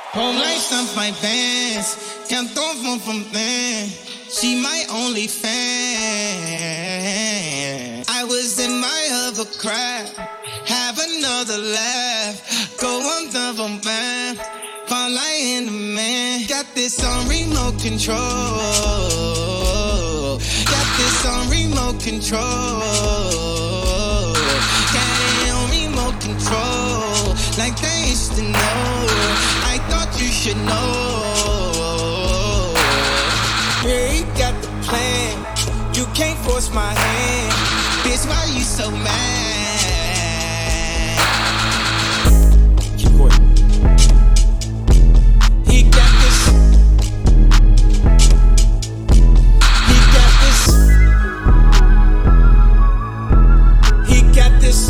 Home lights up my pants, can't throw from man. She my only fan. I was in my other crowd, have another laugh. Go on double man, fall like in the man. Got this on remote control. Got this on remote control. Got it on remote control, like they used to know. I thought you should know. Yeah, you got the plan. You can't force my hand. Bitch, why you so mad? Keep going. He got this. He got this. He got this.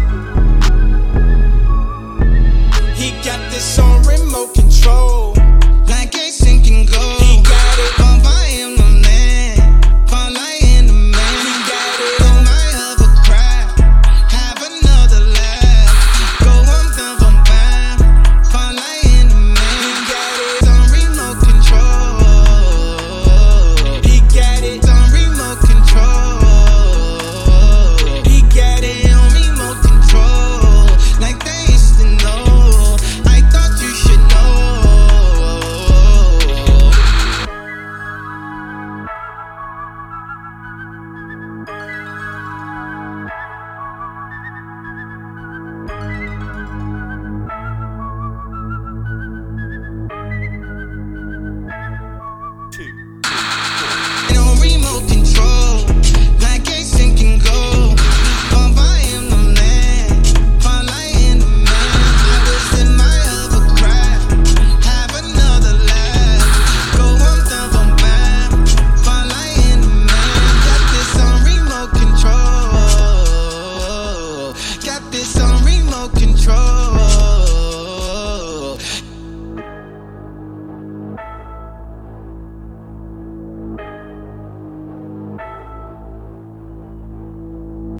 He got this on remote control, like a sinking goal. He got it on by him, the man. Fall like in the man. He got it on my other crowd, have another laugh. Go on double man, fall like in the man. He got it on remote control. He got it on remote control. He got it on remote control, like they used to know. I thought you should know. On remote control, like a sinking goal. Fall by him, the man. Fall like in the man. I was in my other crowd, have another laugh. Go on double man, fall like in the man. Got this on remote control. Got this on remote control.